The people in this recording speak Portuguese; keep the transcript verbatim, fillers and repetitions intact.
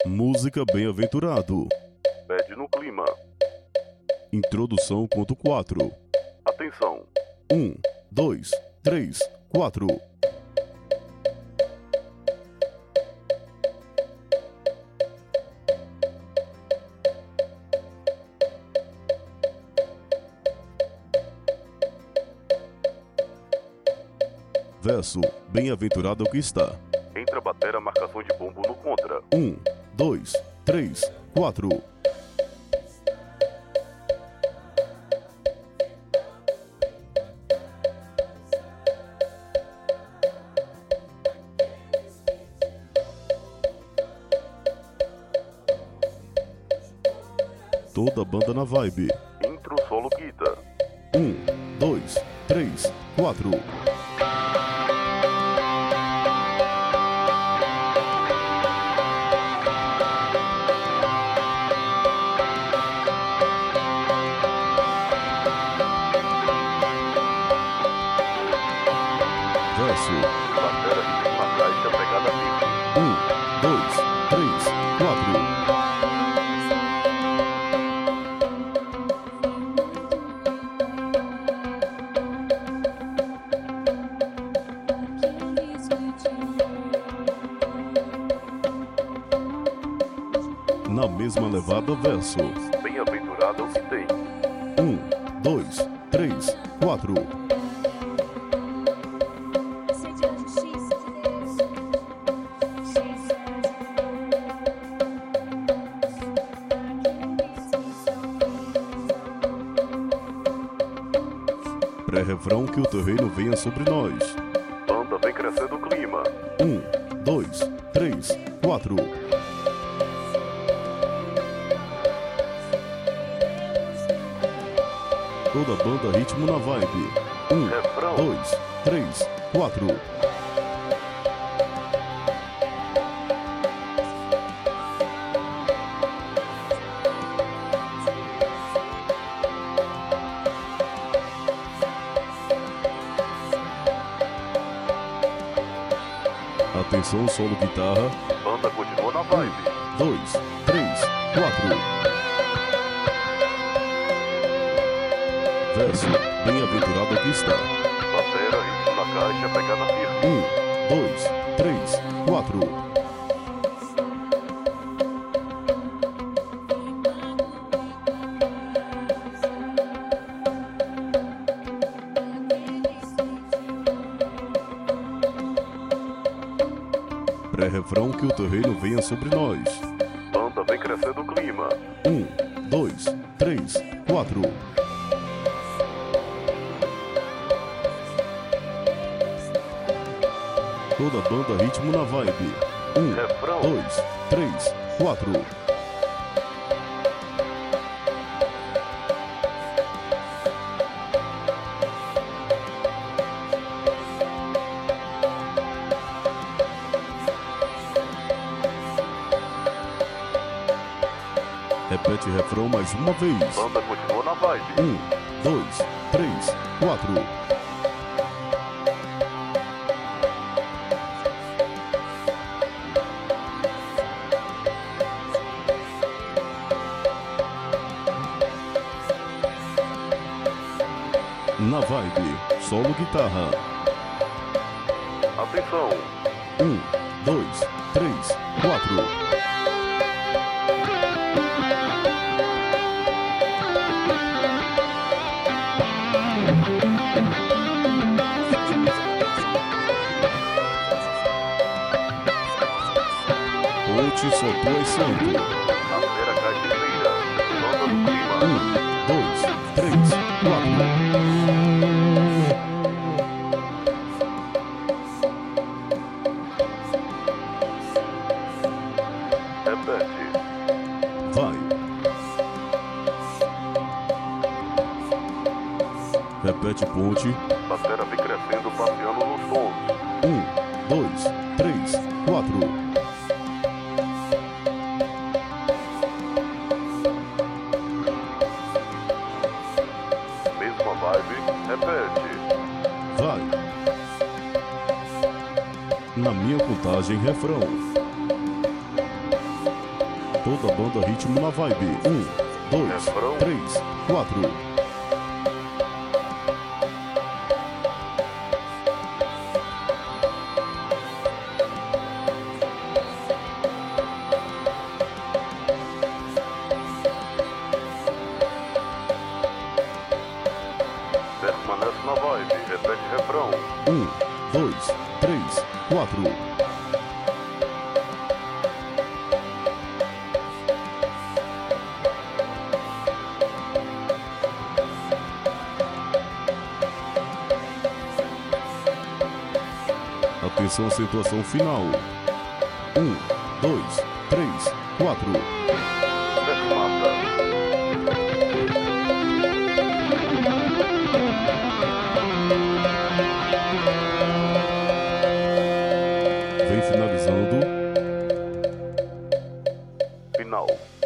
Música Bem-aventurado. Pede no clima. Introdução conto quatro. Atenção. Um, dois, três, quatro. Verso. Bem-aventurado é o que está. Entra a batera, marcação de bombo no contra. Um, dois, três, quatro. Toda banda na vibe. Intro, solo, guita. Um, dois, três, quatro. Verso. Batera, ritmo na caixa, pegada firme. Um, dois, três, quatro. Na mesma levada, verso. Bem-aventurado é o que tem. Um, dois, três, quatro. Pré-refrão que o terreno venha sobre nós. Banda vem crescendo o clima. Um, dois, três, quatro. Toda banda ritmo na vibe. Um, Refrão. dois, três, quatro. Atenção, solo guitarra. Banda continua na vibe. Dois, três, quatro. Verso. Bem-aventurado que está. Batera, ritmo na caixa, pegada firme. Um, dois, três, quatro. Pré-refrão que o terreno venha sobre nós. Banda vem crescendo o clima. Um, dois, três, quatro. Toda banda ritmo na vibe. Um, Refrão. dois, três, quatro. Repete refrão mais uma vez. Banda continua na vibe. Um, dois, três, quatro. Na vibe, solo guitarra. Atenção. Um, dois, três, quatro. Ponte soltou e santo. Batera, caixa inteira. Banda no clima. Um, dois, três, quatro. Repete. Vai. Repete ponte. Batera vem crescendo, passeando nos sons. Um, dois, três, quatro. Mesma vibe. Repete. Vai. Na minha contagem, refrão. Toda a banda ritmo na vibe. Um, dois, Refrão. três, quatro. Permanece na vibe. Repete refrão. Um, dois, três, quatro. Atenção, acentuação final. Um, dois, três, quatro. Fermata. Vem finalizando. Final.